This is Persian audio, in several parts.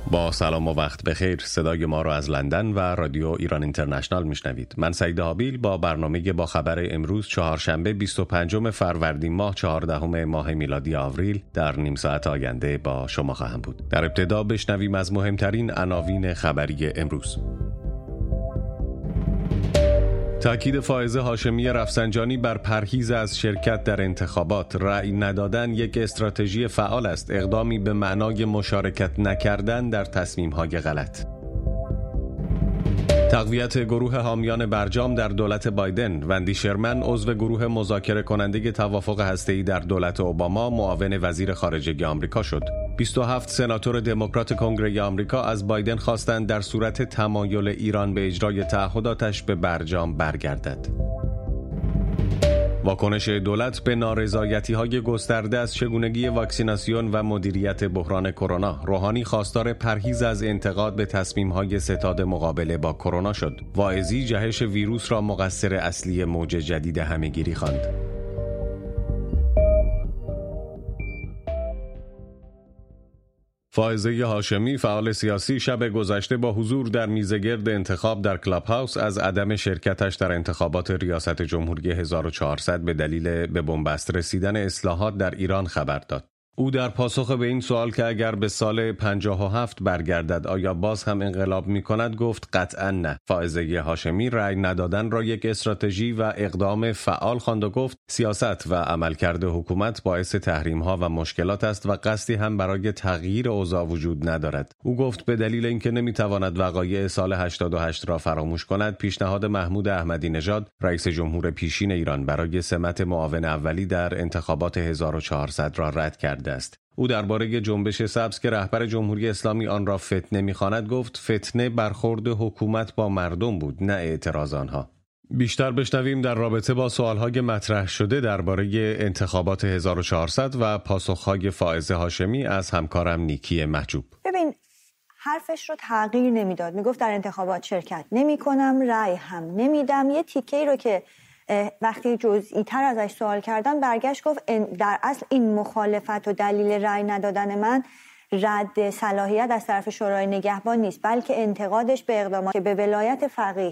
با سلام و وقت بخیر، صدای ما را از لندن و رادیو ایران اینترنشنال میشنوید. من سعید حابیل با برنامه با خبر امروز چهارشنبه 25 فروردین ماه 14 ماه میلادی آوریل در نیم ساعت آینده با شما خواهم بود. در ابتدا بشنویم از مهمترین عناوین خبری امروز. تأکید فائزه هاشمی رفسنجانی بر پرهیز از شرکت در انتخابات. رأی ندادن یک استراتژی فعال است، اقدامی به معنای مشارکت نکردن در تصمیم‌های غلط. تقویت گروه حامیان برجام در دولت بایدن. وندی شرمن، عضو گروه مذاکره کننده توافق هسته‌ای در دولت اوباما، معاون وزیر خارجه آمریکا شد. 27 سناتور دموکرات کنگره آمریکا از بایدن خواستند در صورت تمایل ایران به اجرای تعهداتش به برجام برگردد. واکنش دولت به نارضایتی‌های گسترده از چگونگی واکسیناسیون و مدیریت بحران کرونا. روحانی خواستار پرهیز از انتقاد به تصمیم‌های ستاد مقابله با کرونا شد. واعظی جهش ویروس را مقصر اصلی موج جدید همه‌گیری خواند. فائزه هاشمی، فعال سیاسی، شب گذشته با حضور در میزگرد انتخاب در کلاب هاوس از عدم شرکتش در انتخابات ریاست جمهوری 1400 به دلیل به بنبست رسیدن اصلاحات در ایران خبر داد. او در پاسخ به این سوال که اگر به سال 57 برگردد آیا باز هم انقلاب می کند گفت قطعا نه. فائزه هاشمی رأی ندادن را یک استراتژی و اقدام فعال خواند و گفت سیاست و عملکرد حکومت باعث تحریم‌ها و مشکلات است و قصدی هم برای تغییر اوضاع وجود ندارد. او گفت به دلیل اینکه نمی‌تواند وقایع سال 88 را فراموش کند، پیشنهاد محمود احمدی نژاد رئیس جمهور پیشین ایران برای سمت معاون اولی در انتخابات 1400 را رد کرد است. او درباره جنبش سبز که رهبر جمهوری اسلامی آن را فتنه می‌خواند گفت فتنه برخورد حکومت با مردم بود، نه اعتراض آنها. بیشتر بشنویم در رابطه با سوال‌های مطرح شده درباره انتخابات 1400 و پاسخ‌های فائزه هاشمی از همکارم نیکی محجوب. ببین، حرفش رو تغییر نمیداد. میگفت در انتخابات شرکت نمی‌کنم، رأی هم نمیدم. یه تیکه‌ای رو که وقتی جزئی تر ازش سوال کردن برگشت گفت در اصل این مخالفت و دلیل رأی ندادن من رد صلاحیت از طرف شورای نگهبان نیست، بلکه انتقادش به اقدامات که به ولایت فقیه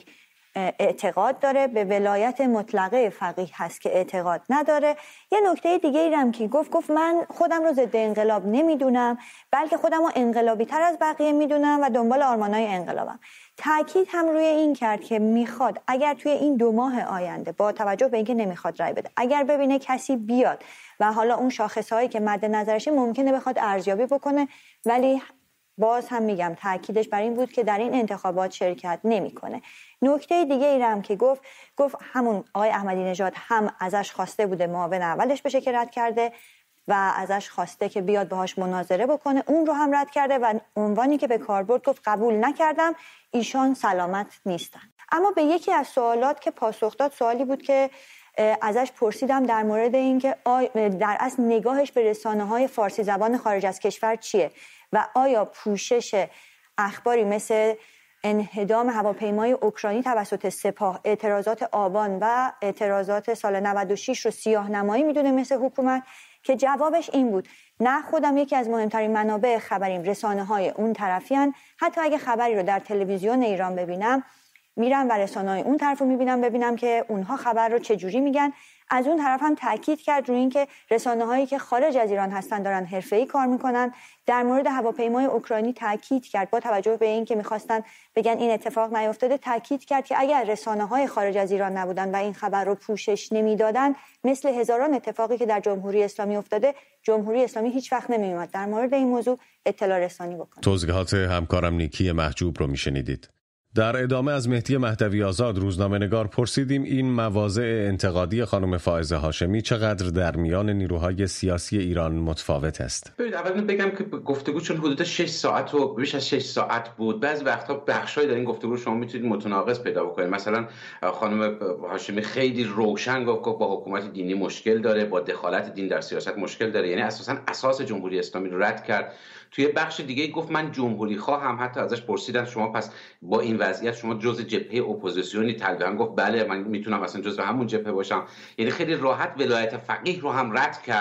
اعتقاد داره، به ولایت مطلقه فقیه هست که اعتقاد نداره. یه نکته دیگه ای هم که گفت من خودم رو ضد انقلاب نمیدونم، بلکه خودم رو انقلابی تر از بقیه میدونم و دنبال آرمانای انقلابم. تأکید هم روی این کرد که میخواد اگر توی این 2 ماه آینده با توجه به اینکه نمیخواد رای بده، اگر ببینه کسی بیاد و حالا اون شاخصهایی که مد نظرشه ممکنه بخواد ارزیابی بکنه، ولی باز هم میگم تأکیدش بر این بود که در این انتخابات شرکت نمیکنه. نکته دیگه ای هم که گفت همون آقای احمدی نژاد هم ازش خواسته بوده معاون اولش بشه که رد کرده و ازش خواسته که بیاد باهاش مناظره بکنه، اون رو هم رد کرده و عنوانی که به کار برد گفت قبول نکردم، ایشان سلامت نیستن. اما به یکی از سوالات که پاسخ داد، سوالی بود که ازش پرسیدم در مورد این که در اصل نگاهش به رسانه‌های فارسی زبان خارج از کشور چیه و آیا پوشش اخباری مثل انهدام هواپیمای اوکراینی توسط سپاه، اعتراضات آبان و اعتراضات سال 96 رو سیاه‌نمایی میدونه مثل حکومت، که جوابش این بود نه، خودم یکی از مهمترین منابع خبریم رسانه‌های اون طرفیان، حتی اگه خبری رو در تلویزیون ایران ببینم میرم و رسانه‌های اون طرف رو میبینم ببینم که اونها خبر رو چجوری میگن. از اون طرف هم تاکید کرد روی این که رسانه‌هایی که خارج از ایران هستن دارن حرفه‌ای کار میکنن. در مورد هواپیمای اوکراینی تاکید کرد، با توجه به این که میخواستن بگن این اتفاق نیفتاده، تاکید کرد که اگر رسانه‌های خارج از ایران نبودن و این خبر رو پوشش نمیدادن، مثل هزاران اتفاقی که در جمهوری اسلامی افتاده، جمهوری اسلامی هیچ وقت نمیومد در مورد این موضوع اطلاع رسانی بکنه. توضیحات همکارم نیکی محجوب رو میشنیدید. در ادامه از مهدی مهدوی آزاد، روزنامه‌نگار، پرسیدیم این مواضع انتقادی خانم فائزه هاشمی چقدر در میان نیروهای سیاسی ایران متفاوت است. اول بگم که گفتگو چون حدود 6 ساعت و بیش از 6 ساعت بود، بعضی وقتا بخشای در این گفتگو شما میتونید متناقض پیدا بکنید. مثلا خانم هاشمی خیلی روشن گفت با حکومت دینی مشکل داره، با دخالت دین در سیاست مشکل داره، یعنی اساساً اساس جمهوری اسلامی رو رد کرد. توی بخش دیگه گفت من جمهوری خواهم، حتی ازش پرسیدن شما پس با این وضعیت شما جزء جبهه اپوزیسیونی؟ تقریبا گفت بله من میتونم اصلا جزء همون جبهه باشم. یعنی خیلی راحت ولایت فقیه رو هم رد کرد.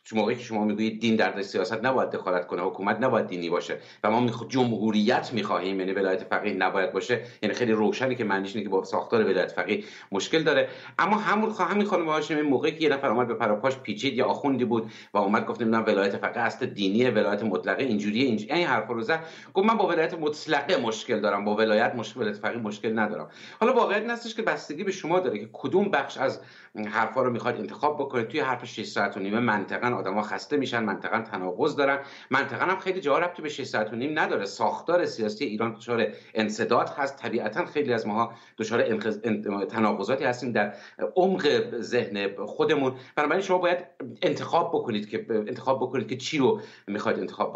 موقعی که شما میگویید دین در سیاست نباید دخالت کنه، حکومت نباید دینی باشه و ما جمهوریت می‌خواهیم، یعنی ولایت فقیه نباید باشه، یعنی خیلی روشنه که معنیش اینه که با ساختار ولایت فقیه مشکل داره. اما همین خانم هاشمی موقعی که یه نفر اومد به پراپاش پیچید یا آخوندی بود و اومد گفت نمیدونم ولایت فقیه اصل دینیه، ولایت مطلقه اینجوریه، این حرفا رو زد، گفت من با ولایت مطلقه مشکل دارم، با ولایت فقیه مشکل ندارم. حالا واقعیت هستش که بستگی به شما داره که کدوم بخش از حرفا رو میخواید انتخاب بکنید. توی حرف 6 ساعت و نیم منطقاً آدما خسته میشن، منطقاً تناقض دارن، منطقاً هم خیلی جا ربطی به 6 ساعت و نیم نداره. ساختار سیاسی ایران دچار انسداد هست، طبیعتاً خیلی از ماها دچار تناقضاتی هستیم در عمق ذهن خودمون. بنابراین شما باید انتخاب بکنید که چی رو میخواید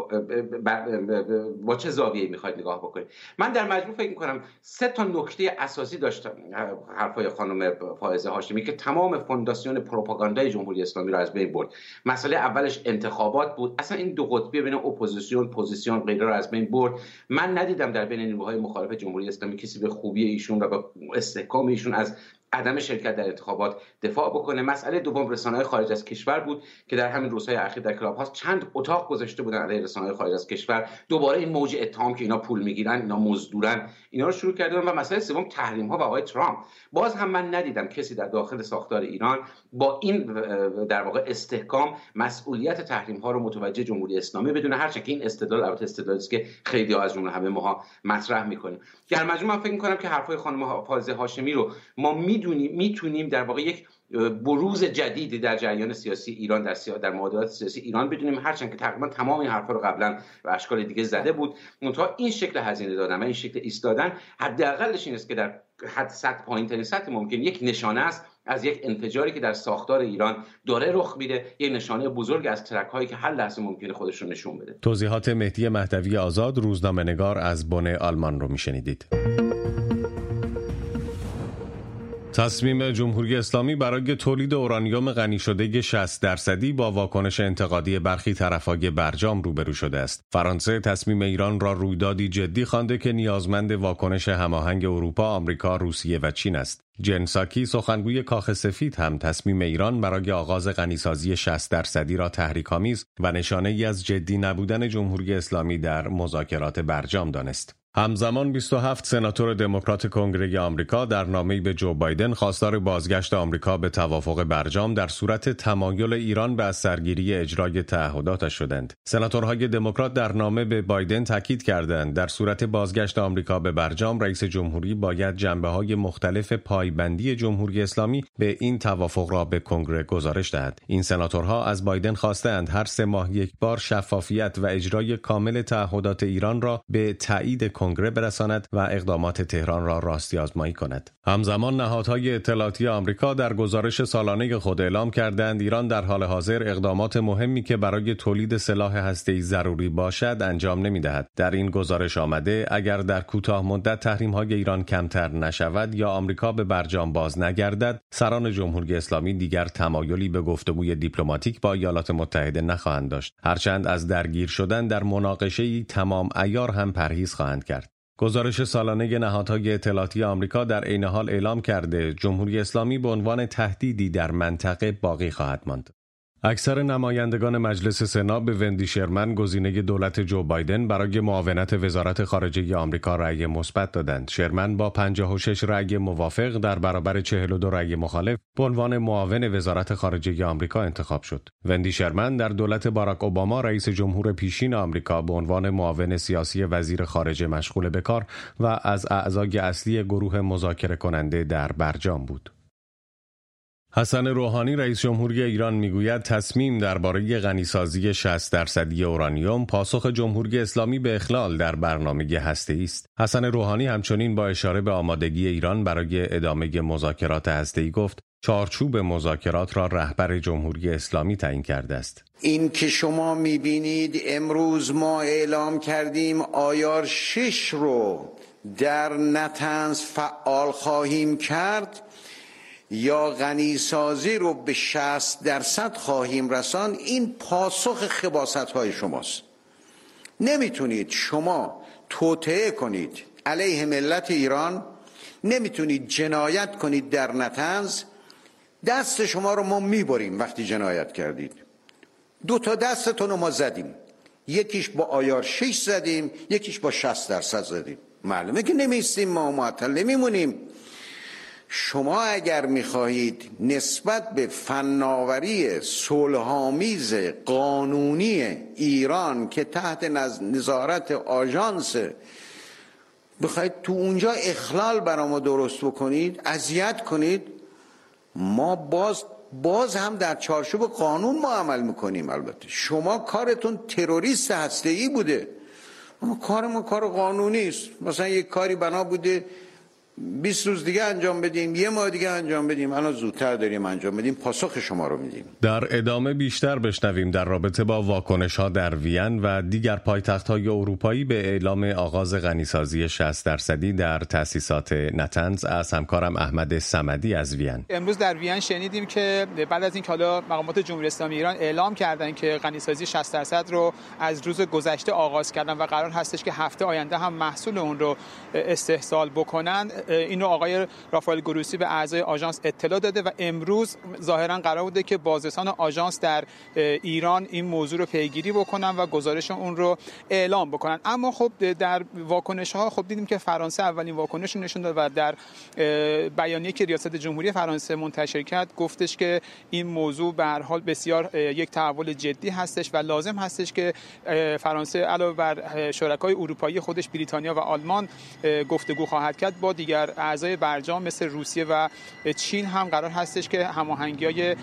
با چه زاویه‌ای میخواید نگاه بکنید. من در مجموع فکر می‌کنم 3 تا نکته اساسی داشتم حرفای خانم فائزه هاشمی که تمام فونداسیون پروپاگاندای جمهوری اسلامی رو از بین برد. مسئله اولش انتخابات بود، اصلا این دو قطبی بین اپوزیسیون پوزیسیون غیره رو از بین برد. من ندیدم در بین نیروهای مخالف جمهوری اسلامی کسی به خوبی ایشون و به استحکام ایشون از عدم شرکت در انتخابات دفاع بکنه. مسئله دوم رسانه‌های خارج از کشور بود که در همین روزهای اخیر در کلاب هاست چند اتاق گذاشته بودن علیه رسانه‌های خارج از کشور، دوباره این موج اتهام که اینا پول میگیرن، اینا مزدورن، اینا رو شروع کردن. و مسئله سوم تحریم ها و آقای ترامپ. باز هم من ندیدم کسی در داخل ساختار ایران با این در واقع استحکام مسئولیت تحریم ها رو متوجه جمهوری اسلامی بدونه، هرچند که این استدلال البته استدلالی است که خیلی‌ها از جمله همه ماها مطرح می‌کنیم. در مجموع من فکر می‌کنم که حرفای خانم فائزه هاشمی رو ما میتونیم در واقع یک بروز جدیدی در جریان سیاسی ایران در معادلات سیاسی ایران بدونیم، هرچند که تقریبا تمام این حرفا رو قبلا به اشکال دیگه زده بود. منتها این شکل هزینه دادن و این شکل ایستادن حداقلش این است که در حد سطح پایین‌ترین سطح ممکن یک نشانه است از یک انفجاری که در ساختار ایران داره رخ میده، یک نشانه بزرگ از ترک‌هایی که هر لحظه ممکنه خودش رو نشون بده. توضیحات مهدی مهدوی آزاد، روزنامه‌نگار از بن آلمان رو میشنیدید. تصمیم جمهوری اسلامی برای تولید اورانیوم غنی شده 60% با واکنش انتقادی برخی طرفای برجام روبرو شده است. فرانسه تصمیم ایران را رویدادی جدی خوانده که نیازمند واکنش هماهنگ اروپا، آمریکا، روسیه و چین است. جن ساکی، سخنگوی کاخ سفید، هم تصمیم ایران برای آغاز غنیسازی 60% را تحریک‌آمیز و نشانه‌ای از جدی نبودن جمهوری اسلامی در مذاکرات برجام دانست. همزمان 27 سناتور دموکرات کنگره آمریکا در نامه‌ای به جو بایدن خواستار بازگشت آمریکا به توافق برجام در صورت تمایل ایران به از سرگیری اجرای تعهداتش شدند. سناتورهای دموکرات در نامه به بایدن تاکید کردند در صورت بازگشت آمریکا به برجام رئیس جمهوری باید جنبه‌های مختلف پایبندی جمهوری اسلامی به این توافق را به کنگره گزارش دهد. این سناتورها از بایدن خواستند هر 3 ماه یک بار شفافیت و اجرای کامل تعهدات ایران را به تایید کنگره برساند و اقدامات تهران را راستی آزمایی کند. همزمان نهادهای اطلاعاتی آمریکا در گزارش سالانه خود اعلام کردند ایران در حال حاضر اقدامات مهمی که برای تولید سلاح هسته‌ای ضروری باشد انجام نمی‌دهد. در این گزارش آمده اگر در کوتاه مدت تحریم‌های ایران کمتر نشود یا آمریکا به برجام باز نگردد، سران جمهوری اسلامی دیگر تمایلی به گفتگوی دیپلماتیک با ایالات متحده نخواهند داشت، هرچند از درگیر شدن در مناقشه‌ای تمام عیار هم پرهیز خواهند کرد. گزارش سالانه نهادهای اطلاعاتی آمریکا در عین حال اعلام کرده جمهوری اسلامی به عنوان تهدیدی در منطقه باقی خواهد ماند. اکثر نمایندگان مجلس سنا به وندی شرمن، گزینه دولت جو بایدن، برای معاونت وزارت خارجه آمریکا رأی مثبت دادند. شرمن با 56 رأی موافق در برابر 42 رأی مخالف به عنوان معاون وزارت خارجه آمریکا انتخاب شد. وندی شرمن در دولت باراک اوباما رئیس جمهور پیشین آمریکا به عنوان معاون سیاسی وزیر خارجه مشغول به کار و از اعضای اصلی گروه مذاکره کننده در برجام بود. حسن روحانی رئیس جمهوری ایران میگوید تصمیم درباره غنیسازی 60% اورانیوم پاسخ جمهوری اسلامی به اخلال در برنامه هسته‌ای است. حسن روحانی همچنین با اشاره به آمادگی ایران برای ادامه مذاکرات هسته‌ای گفت چارچوب مذاکرات را رهبر جمهوری اسلامی تعیین کرده است. این که شما میبینید امروز ما اعلام کردیم آیار 6 رو در نطنز فعال خواهیم کرد یا غنیسازی رو به 60% خواهیم رسان، این پاسخ خباثت‌های شماست. نمیتونید شما توطئه کنید علیه ملت ایران، نمیتونید جنایت کنید در نطنز، دست شما رو ما میبریم وقتی جنایت کردید. 2 تا دستتون رو ما زدیم، یکیش با آیار 6 زدیم، یکیش با 60% زدیم. معلومه که نمیستیم، ما معطل نمیمونیم. شما اگر میخواهید نسبت به فناوری صلح‌آمیز قانونی ایران که تحت نظارت آژانس بخواید تو اونجا اخلال برای ما درست بکنید، اذیت کنید، ما باز هم در چارچوب قانون ما عمل میکنیم. البته شما کارتون تروریست هسته‌ای بوده، اما کار ما کار قانونی است. مثلا یک کاری بنا بوده 20 روز دیگه انجام بدیم، 1 ماه دیگه انجام بدیم، الان زودتر داریم انجام بدیم، پاسخ شما رو میدیم. در ادامه بیشتر بشنویم در رابطه با واکنش‌ها در وین و دیگر پایتخت‌های اروپایی به اعلام آغاز غنیسازی 60% در تأسیسات نتنز از همکارم احمد صمدی از وین. امروز در وین شنیدیم که بعد از اینکه حالا مقامات جمهوری اسلامی ایران اعلام کردن که غنیسازی 60% رو از روز گذشته آغاز کردن و قرار هستش که هفته آینده هم محصول اون رو استحصال بکنن، اینو آقای رافائل گروسی به اعضای آژانس اطلاع داده و امروز ظاهرا قرار بوده که بازرسان آژانس در ایران این موضوع رو پیگیری بکنن و گزارش اون رو اعلام بکنن. اما خب در واکنش‌ها خب دیدیم که فرانسه اولین واکنش نشون داد و در بیانیه که ریاست جمهوری فرانسه منتشر کرد گفتش که این موضوع به هر حال بسیار یک تحول جدی هستش و لازم هستش که فرانسه علاوه بر شرکای اروپایی خودش بریتانیا و آلمان گفتگو خواهد کرد با دیگر اعضای برجام مثل روسیه و چین هم قرار هستش که هماهنگی‌های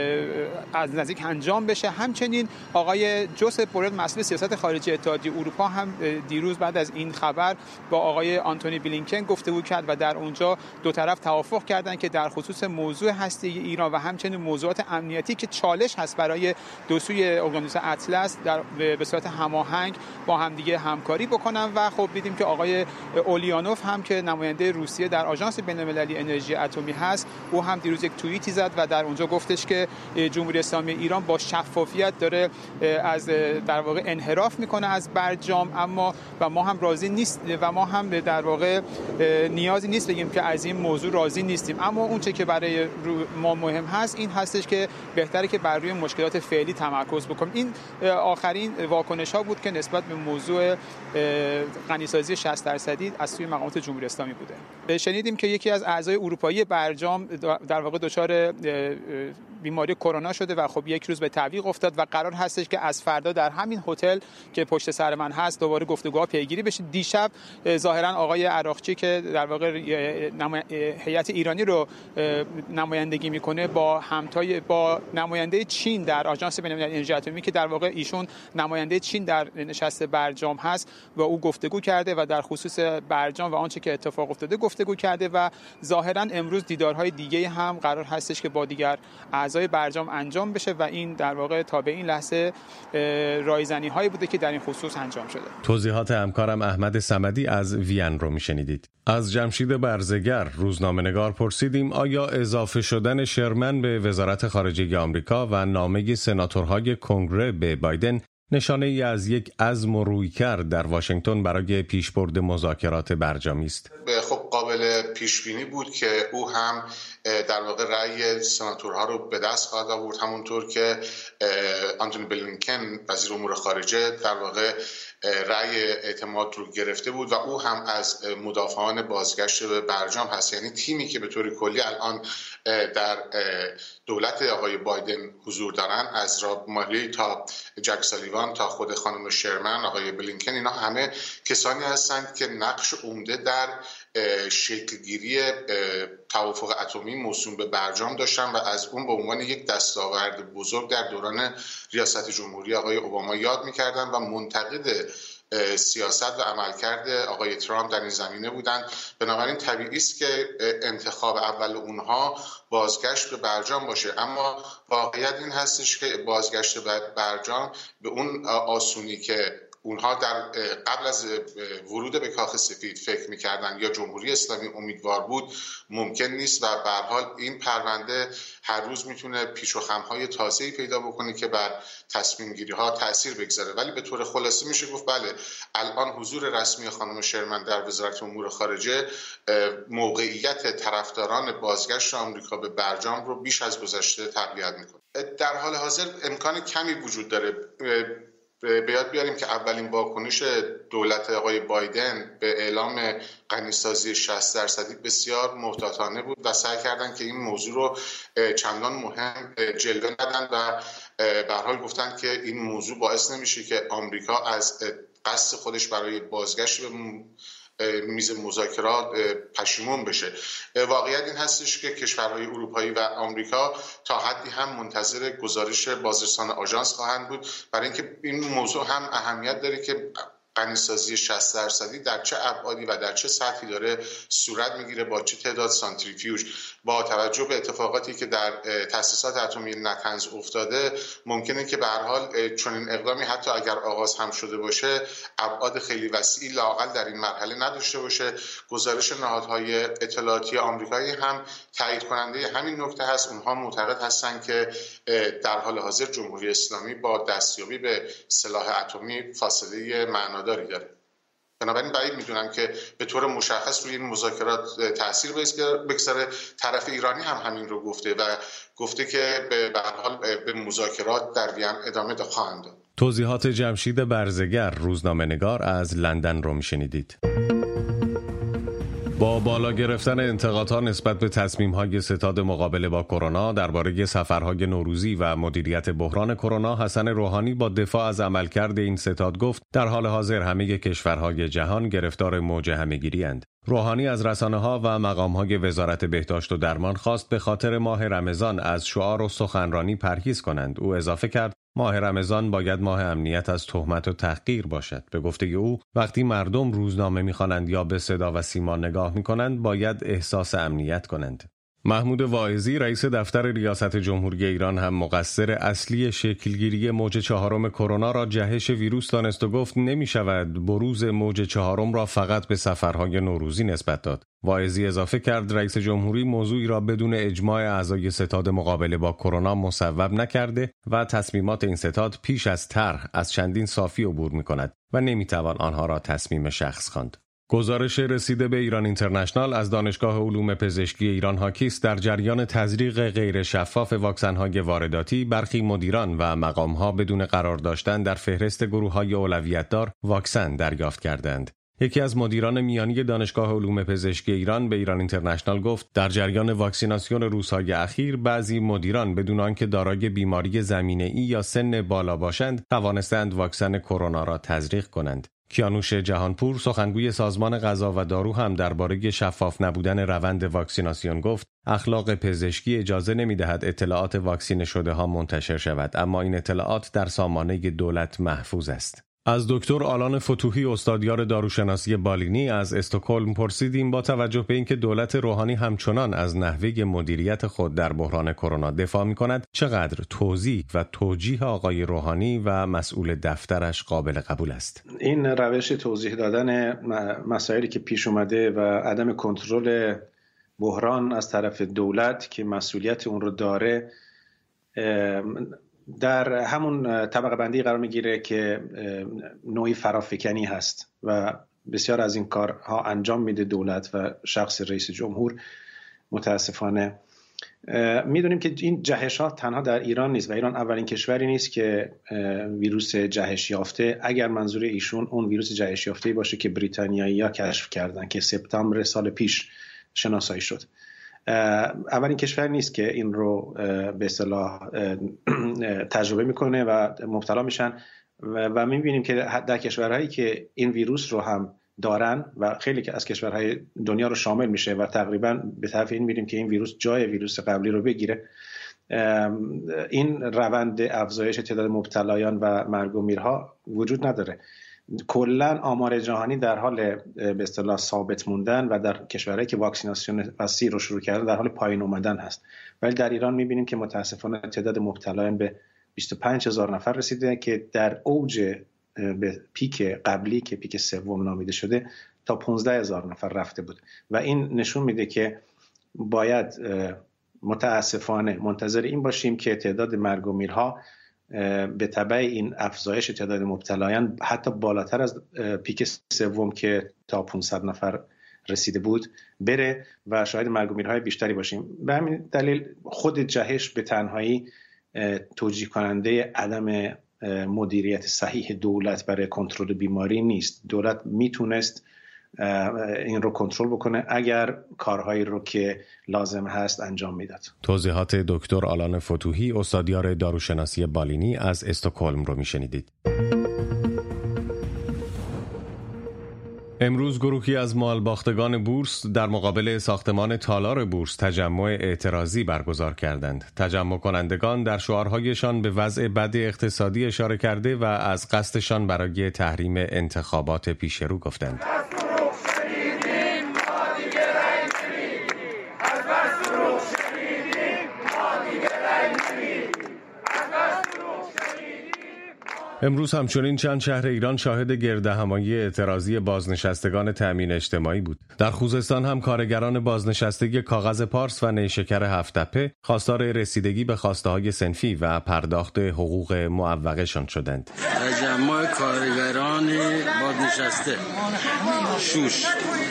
از نزدیک انجام بشه. همچنین آقای جوزف بورل مسئول سیاست خارجی اتحادیه اروپا هم دیروز بعد از این خبر با آقای آنتونی بلینکن گفتگو کرد و در اونجا دو طرف توافق کردند که در خصوص موضوع هسته‌ای ایران و همچنین موضوعات امنیتی که چالش هست برای دو سوی اقیانوس اطلس به صورت هماهنگ با همدیگه همکاری بکنن. و خب دیدیم که آقای اولیانوف هم که نماینده روسیه در آژانس بین‌المللی انرژی اتمی هست، او هم دیروز یک توییتی زد و در اونجا گفتش که جمهوری اسلامی ایران با شفافیت داره از در واقع انحراف میکنه از برجام، اما و ما هم راضی نیست و ما هم در واقع نیازی نیست بگیم که از این موضوع راضی نیستیم، اما اون چه که برای ما مهم هست این هستش که بهتره که بر روی مشکلات فعلی تمرکز بکنیم. این آخرین واکنش ها بود که نسبت به موضوع غنیسازی 60% از سوی مقامات جمهوری اسلامی بوده. شنیدیم که یکی از اعضای اروپایی برجام در واقع دچار بیماری کرونا شده و خب یک روز به تعویق افتاد و قرار هستش که از فردا در همین هتل که پشت سر من هست دوباره گفتگوها پیگیری بشه. دیشب ظاهرا آقای عراقچی که در واقع هیئت ایرانی رو نمایندگی میکنه با نماینده چین در آژانس بین‌المللی انرژی اتمی که در واقع ایشون نماینده چین در نشست برجام هست و او گفتگو کرده و در خصوص برجام و آنچه که اتفاق افتاده گفتگو کرده و ظاهرا امروز دیدارهای دیگه هم قرار هستش که با دیگر اعضای برجام انجام بشه و این در واقع تا به این لحظه رایزنی هایی بوده که در این خصوص انجام شده. توضیحات همکارم احمد صمدی از وین رو میشنیدید. از جمشید برزگر روزنامه‌نگار پرسیدیم آیا اضافه شدن شرمن به وزارت خارجه آمریکا و نامه سناتورهای کنگره به بایدن نشانه ای از یک عزم و رویکرد در واشنگتن برای پیشبرد مذاکرات برجامی است. خب قابل پیش بینی بود که او هم در واقع رأی سناتورها رو به دست خواهد آورد، همونطور که آنتونی بلینکن وزیر امور خارجه در واقع رأی اعتماد رو گرفته بود و او هم از مدافعان بازگشت به برجام هست. یعنی تیمی که به طور کلی الان در دولت آقای بایدن حضور دارن، از راب مالی تا جک سالیوان تا خود خانم شرمن، آقای بلینکن، اینا همه کسانی هستند که نقش عمده در شکلگیری توافق اتمی موسوم به برجام داشتن و از اون به عنوان یک دستاورد بزرگ در دوران ریاست جمهوری آقای اوباما یاد می‌کردن و منتقد سیاست و عملکرد آقای ترامپ در این زمینه بودند. بنابراین طبیعی است که انتخاب اول اونها بازگشت به برجام باشه، اما واقعیت این هستش که بازگشت به برجام به اون آسونی که اونها در قبل از ورود به کاخ سفید فکر می‌کردن یا جمهوری اسلامی امیدوار بود ممکن نیست و به هر حال این پرونده هر روز میتونه پیچ و خم‌های تازه‌ای پیدا بکنه که بر تصمیم‌گیری‌ها تأثیر بگذاره. ولی به طور خلاصه میشه گفت بله، الان حضور رسمی خانم شرمن در وزارت امور خارجه موقعیت طرفداران بازگشت آمریکا انتخاب برجام رو بیش از گذشته تقویت میکنه. در حال حاضر امکان کمی وجود داره. به یاد بیاریم که اولین واکنش دولت آقای بایدن به اعلام غنیسازی 60% بسیار محتاطانه بود و سعی کردن که این موضوع رو چندان مهم جلوه ندن و به هر حال گفتن که این موضوع باعث نمیشه که آمریکا از قصد خودش برای بازگشت به میز مذاکرات پشیمون بشه. واقعیت این هستش که کشورهای اروپایی و آمریکا تا حدی هم منتظر گزارش بازرسان آژانس خواهند بود، برای اینکه این موضوع هم اهمیت داره که غنیسازی 60% در چه ابعادی و در چه سطحی داره صورت میگیره، با چه تعداد سانتریفیوژ. با توجه به اتفاقاتی که در تأسیسات اتمی نتنز افتاده، ممکنه که به هر حال چنین اقدامی حتی اگر آغاز هم شده باشه ابعاد خیلی وسیعی لااقل در این مرحله نداشته باشه. گزارش نهادهای اطلاعاتی آمریکایی هم تایید کننده همین نکته هست. اونها معتقد هستن که در حال حاضر جمهوری اسلامی با دستیابی به سلاح اتمی فاصله معناداری داره. بنابراین بعید میدونم که به طور مشخص روی این مذاکرات تأثیر بگذاره. طرف ایرانی هم همین رو گفته که به هر حال به مذاکرات در وین ادامه خواهند داد. توضیحات جمشید برزگر، روزنامه‌نگار از لندن رو میشنیدید. با بالا گرفتن انتقادها نسبت به تصمیم‌های ستاد مقابله با کرونا درباره سفرهای نوروزی و مدیریت بحران کرونا، حسن روحانی با دفاع از عملکرد این ستاد گفت در حال حاضر همه کشورهای جهان گرفتار موج همه‌گیری‌اند. روحانی از رسانه‌ها و مقام‌های وزارت بهداشت و درمان خواست به خاطر ماه رمضان از شعار و سخنرانی پرهیز کنند. او اضافه کرد ماه رمضان باید ماه امنیت از تهمت و تحقیر باشد. به گفته او وقتی مردم روزنامه می‌خوانند یا به صدا و سیما نگاه می‌کنند باید احساس امنیت کنند. محمود واعظی رئیس دفتر ریاست جمهوری ایران هم مقصر اصلی شکلگیری موج چهارم کرونا را جهش ویروس دانست و گفت نمی‌شود بروز موج چهارم را فقط به سفرهای نوروزی نسبت داد. واعظی اضافه کرد رئیس جمهوری موضوعی را بدون اجماع اعضای ستاد مقابله با کرونا مصوب نکرده و تصمیمات این ستاد پیش از طرح از چندین صافی عبور می‌کند و نمی‌توان آنها را تصمیم شخص خواند. گزارش رسیده به ایران اینترنشنال از دانشگاه علوم پزشکی ایران حاکی است در جریان تزریق غیر شفاف واکسن‌های وارداتی برخی مدیران و مقام‌ها بدون قرار داشتن در فهرست گروه‌های اولویت‌دار واکسن دریافت کردند. یکی از مدیران میانی دانشگاه علوم پزشکی ایران به ایران اینترنشنال گفت در جریان واکسیناسیون روزهای اخیر بعضی مدیران بدون آنکه دارای بیماری زمینه‌ای یا سن بالا باشند توانستند واکسن کرونا را تزریق کنند. کیانوش جهانپور سخنگوی سازمان غذا و دارو هم درباره شفاف نبودن روند واکسیناسیون گفت اخلاق پزشکی اجازه نمی‌دهد اطلاعات واکسینه شده ها منتشر شود، اما این اطلاعات در سامانه دولت محفوظ است. از دکتر آلان فتوحی استادیار داروشناسی بالینی از استکهلم پرسیدیم با توجه به اینکه دولت روحانی همچنان از نحوه مدیریت خود در بحران کرونا دفاع می‌کند چقدر توضیح و توجیه آقای روحانی و مسئول دفترش قابل قبول است. این روش توضیح دادن مسائلی که پیش اومده و عدم کنترل بحران از طرف دولت که مسئولیت اون رو داره در همون طبقه بندی قرار میگیره که نوعی فرافکنی هست و بسیار از این کارها انجام میده دولت و شخص رئیس جمهور. متاسفانه میدونیم که این جهش ها تنها در ایران نیست و ایران اولین کشوری نیست که ویروس جهش یافته، اگر منظور ایشون اون ویروس جهش یافته باشه که بریتانیایی‌ها کشف کردن که سپتامبر سال پیش شناسایی شد. اولین کشور نیست که این رو به اصطلاح تجربه میکنه و مبتلا میشن و میبینیم که در کشورهایی که این ویروس رو هم دارن و خیلی از کشورهای دنیا رو شامل میشه و تقریبا به طرف این میریم که این ویروس جای ویروس قبلی رو بگیره، این روند افزایش تعداد مبتلایان و مرگ و میرها وجود نداره. کلا آمار جهانی در حال به اصطلاح ثابت موندن و در کشورهایی که واکسیناسیون وسیع رو شروع کردن در حال پایین اومدن هست، ولی در ایران میبینیم که متاسفانه تعداد مبتلایان به 25,000 نفر رسیده که در اوج به پیک قبلی که پیک سوم نامیده شده تا 15,000 نفر رفته بود و این نشون میده که باید متاسفانه منتظر این باشیم که تعداد مرگ و میرها به تبع این افزایش تعداد مبتلایان حتی بالاتر از پیک سوم که تا 500 نفر رسیده بود بره و شاهد مرگ و میرهای بیشتری باشیم. به همین دلیل خود جهش به تنهایی توجیه کننده عدم مدیریت صحیح دولت برای کنترل بیماری نیست. دولت میتونست این رو کنترل بکنه اگر کارهایی رو که لازم هست انجام میداد. توضیحات دکتر آلان فتوحی، استادیار داروشناسی بالینی از استکهلم رو میشنیدید. امروز گروهی از مالباختگان بورس در مقابل ساختمان تالار بورس تجمع اعتراضی برگزار کردند. تجمع کنندگان در شعارهایشان به وضع بد اقتصادی اشاره کرده و از قصدشان برای تحریم انتخابات پیشرو گفتند. امروز همچنین چند شهر ایران شاهد گردهمایی اعتراضی بازنشستگان تأمین اجتماعی بود. در خوزستان هم کارگران بازنشستگی کاغذ پارس و نیشکر هفت‌تپه خواستار رسیدگی به خواسته‌های صنفی و پرداخت حقوق معوقه‌شان شدند. تجمع کارگران بازنشسته شوش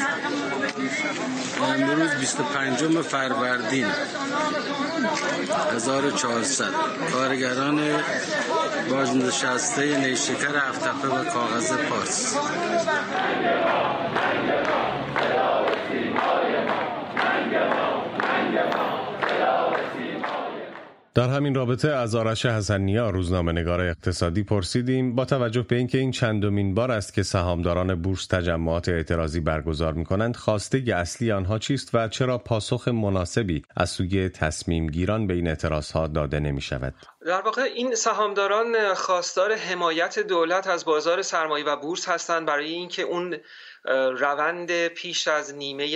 امروز 25 فروردین 1400 کارگران بازنشسته نیشکر هفت‌تپه و کاغذ پارس. در همین رابطه از آرش حسن‌نیا، روزنامه‌نگار اقتصادی، پرسیدیم با توجه به اینکه این چندمین بار است که سهامداران بورس تجمعات اعتراضی برگزار می‌کنند، خواسته اصلی آنها چیست و چرا پاسخ مناسبی از سوی تصمیم گیران به این اعتراضها داده نمی‌شود؟ در واقع این سهامداران خواستار حمایت دولت از بازار سرمایه و بورس هستند برای اینکه اون روند پیش از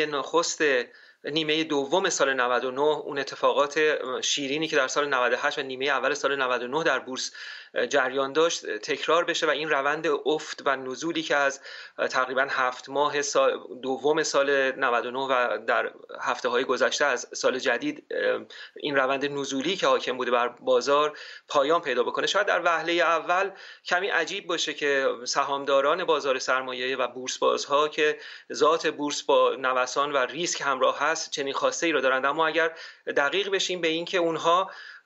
نیمه دوم سال 99 اون اتفاقات شیرینی که در سال 98 و نیمه اول سال 99 در بورس جریان داشت تکرار بشه و این روند افت و نزولی که از تقریبا 7 ماه دوم سال 99 و در هفته‌های گذشته از سال جدید این روند نزولی که حاکم بوده بر بازار پایان پیدا بکنه. شاید در وهله اول کمی عجیب باشه که سهامداران بازار سرمایه و بورس بازها که ذات بورس با نوسان و ریسک همراه هست چنین خواسته‌ای رو دارند، اما اگر دقیق بشیم به این که اونها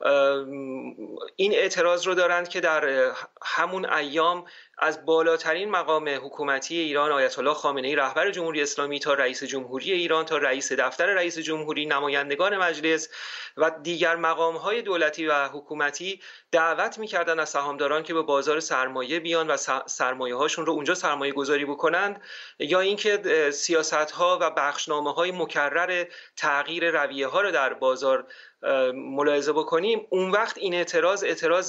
این اعتراض رو دارند که در همون ایام از بالاترین مقام حکومتی ایران آیت الله خامنه‌ای رهبر جمهوری اسلامی تا رئیس جمهوری ایران تا رئیس دفتر رئیس جمهوری، نمایندگان مجلس و دیگر مقام‌های دولتی و حکومتی دعوت می‌کردند از سهامداران که به بازار سرمایه بیان و سرمایه‌هاشون رو اونجا سرمایه‌گذاری بکنند، یا اینکه سیاست‌ها و بخشنامه‌های مکرر تغییر رویه‌ها رو در بازار ملاحظه بکنیم، اون وقت این اعتراض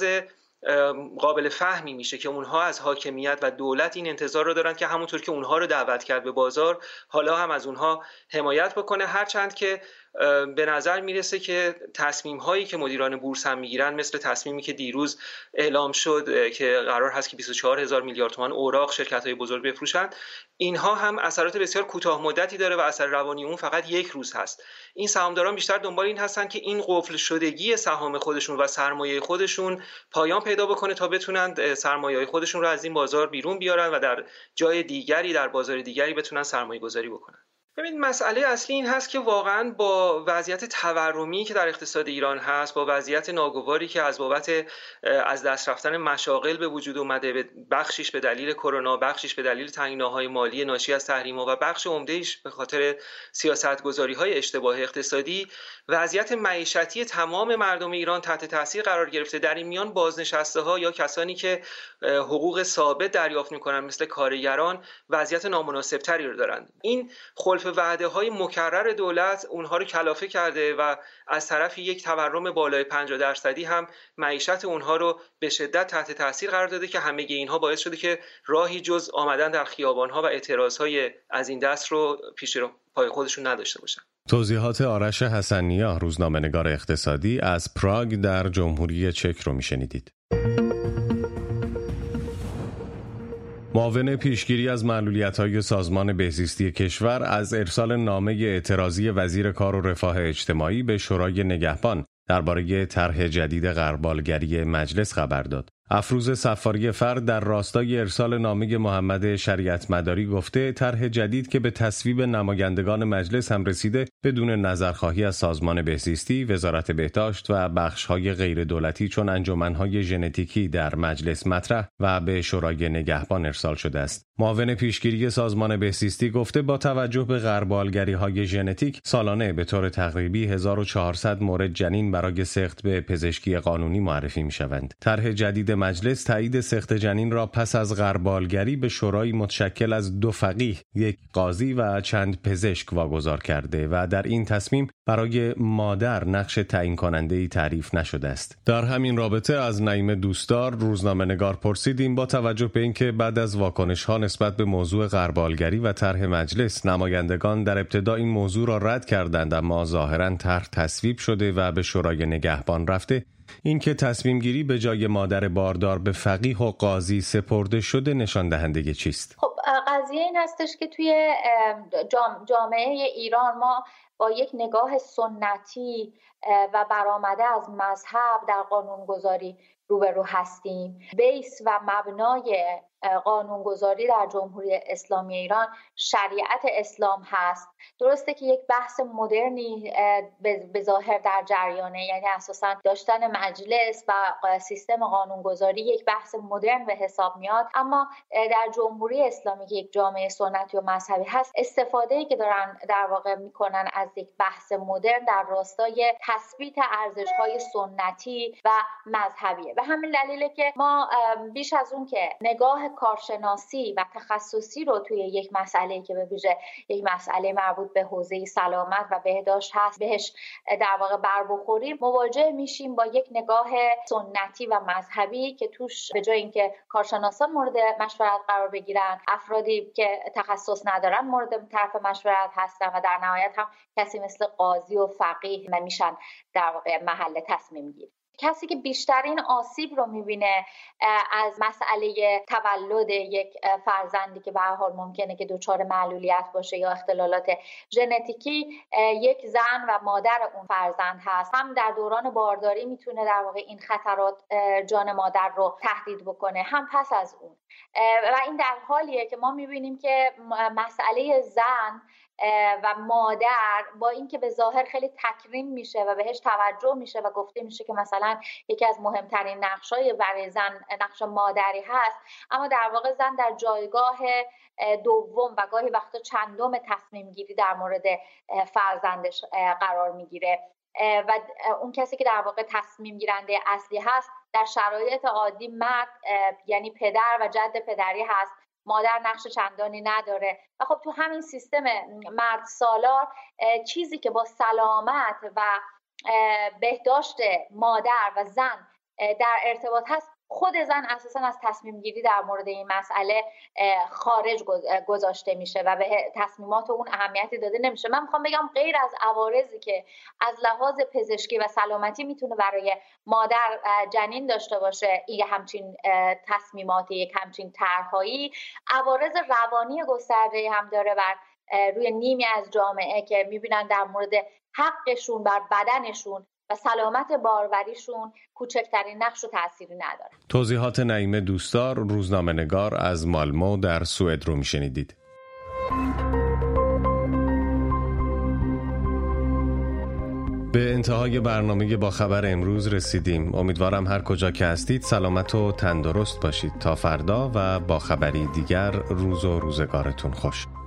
قابل فهمی میشه که اونها از حاکمیت و دولت این انتظار رو دارن که همونطور که اونها رو دعوت کرد به بازار حالا هم از اونها حمایت بکنه، هرچند که به نظر میرسه که تصمیم هایی که مدیران بورس هم میگیرن، مثل تصمیمی که دیروز اعلام شد که قرار هست که 24,000 میلیارد تومان اوراق شرکت های بزرگ بفروشند، اینها هم اثرات بسیار کوتاه مدتی داره و اثر روانی اون فقط یک روز هست. این سهامداران بیشتر دنبال این هستن که این قفل شدگی سهام خودشون و سرمایه خودشون پایان پیدا بکنه تا بتونن سرمایه خودشون رو از این بازار بیرون بیارن و در جای دیگری، در بازار دیگری بتونن سرمایه گذاری بکنن. ببین، مسئله اصلی این هست که واقعا با وضعیت تورمی که در اقتصاد ایران هست، با وضعیت ناگواری که از بابت از دست رفتن مشاغل به وجود اومده، بخشیش به دلیل کرونا، بخشیش به دلیل تنگناهای مالی ناشی از تحریم‌ها و بخش عمده‌ایش به خاطر سیاست‌گذاری‌های اشتباه اقتصادی، وضعیت معیشتی تمام مردم ایران تحت تاثیر قرار گرفته. در این میان بازنشسته‌ها یا کسانی که حقوق ثابت دریافت می‌کنن مثل کارگران وضعیت نامناسب‌تری رو دارند. این خلف وعده‌های مکرر دولت اونها رو کلافه کرده و از طرف یک تورم بالای 50% هم معیشت اونها رو به شدت تحت تاثیر قرار داده که همه اینها باعث شده که راهی جز آمدن در خیابان‌ها و اعتراض‌های از این دست رو پیش رو پای خودشون نداشته باشن. توضیحات آرش حسن‌نیا، روزنامه‌نگار اقتصادی از پراگ در جمهوری چک رو میشنیدید. معاون پیشگیری از معلولیت‌های سازمان بهزیستی کشور از ارسال نامه اعتراضی وزیر کار و رفاه اجتماعی به شورای نگهبان درباره طرح جدید غربالگری مجلس خبر داد. افروز صفاری فرد در راستای ارسال نامه محمد شریعت مداری گفته طرح جدید که به تصویب نمایندگان مجلس هم رسیده بدون نظرخواهی از سازمان بهزیستی، وزارت بهداشت و بخش‌های غیر دولتی چون انجمن‌های ژنتیکی در مجلس مطرح و به شورای نگهبان ارسال شده است. معاون پیشگیری سازمان بهزیستی گفته با توجه به غربالگری‌های ژنتیک سالانه به طور تقریبی 1400 مورد جنین برای سقط به پزشکی قانونی معرفی می‌شوند. طرح جدید مجلس تایید سقط جنین را پس از غربالگری به شورای متشکل از 2 فقیه، 1 قاضی و چند پزشک واگذار کرده و در این تصمیم برای مادر نقش تعیین کننده‌ای تعریف نشده است. در همین رابطه از نعیم دوستدار روزنامه‌نگار پرسیدیم با توجه به اینکه بعد از واکنش‌ها نسبت به موضوع غربالگری و طرح مجلس نمایندگان در ابتدا این موضوع را رد کردند اما ظاهراً طرح تصویب شده و به شورای نگهبان رفته، اینکه تصمیم گیری به جای مادر باردار به فقیه و قاضی سپرده شده نشان دهنده چیست؟ خب قضیه این هستش که توی جامعه ایران ما با یک نگاه سنتی و برآمده از مذهب در قانونگذاری روبرو هستیم. بیس و مبنای قانونگذاری در جمهوری اسلامی ایران شریعت اسلام هست. درسته که یک بحث مدرنی به ظاهر در جریانه، یعنی اساساً داشتن مجلس و سیستم قانونگذاری یک بحث مدرن به حساب میاد، اما در جمهوری اسلامی که یک جامعه سنتی و مذهبی هست، استفاده‌ای که دارن در واقع میکنن از یک بحث مدرن در راستای تثبیت ارزش‌های سنتی و مذهبیه. به همین دلیله که ما بیش از اون که نگاه کارشناسی و تخصصی رو توی یک مسئله که به ویژه یک مسئله مربوط به حوزه سلامت و بهداشت هست بهش در واقع بر بخوریم، مواجه میشیم با یک نگاه سنتی و مذهبی که توش به جای اینکه کارشناسان مورد مشورت قرار بگیرن، افرادی که تخصص ندارن مورد طرف مشورت هستن و در نهایت هم کسی مثل قاضی و فقیه میشن در واقع محل تصمیم گیری. کسی که بیشترین آسیب رو میبینه از مسئله تولد یک فرزندی که به هر حال ممکنه که دچار معلولیت باشه یا اختلالات ژنتیکی، یک زن و مادر اون فرزند هست. هم در دوران بارداری میتونه در واقع این خطرات جان مادر رو تهدید بکنه، هم پس از اون. و این در حالیه که ما میبینیم که مسئله زن و مادر با اینکه به ظاهر خیلی تکریم میشه و بهش توجه میشه و گفته میشه که مثلا یکی از مهمترین نقشای برای زن نقش مادری هست، اما در واقع زن در جایگاه دوم و گاهی وقتا چندم تصمیم گیری در مورد فرزندش قرار میگیره و اون کسی که در واقع تصمیم گیرنده اصلی هست در شرایط عادی مرد، یعنی پدر و جد پدری هست، مادر نقش چندانی نداره. و خب تو همین سیستم مرد سالار چیزی که با سلامت و بهداشت مادر و زن در ارتباط هست، خود زن اساسا از تصمیم گیری در مورد این مسئله خارج گذاشته میشه و به تصمیمات اون اهمیتی داده نمیشه. من میخوام بگم غیر از عوارضی که از لحاظ پزشکی و سلامتی میتونه برای مادر جنین داشته باشه این همچین تصمیماتی، یک همچین طرحهایی، عوارض روانی گسترده هم داره بر روی نیمی از جامعه که میبینن در مورد حقشون بر بدنشون و سلامت باروریشون کوچکترین نقش و تأثیری نداره. توضیحات نعیم دوستدار روزنامه‌نگار از مالمو در سوئد رو میشنیدید. به انتهای برنامه با خبر امروز رسیدیم. امیدوارم هر کجا که هستید سلامت و تندرست باشید. تا فردا و با خبری دیگر، روز و روزگارتون خوش.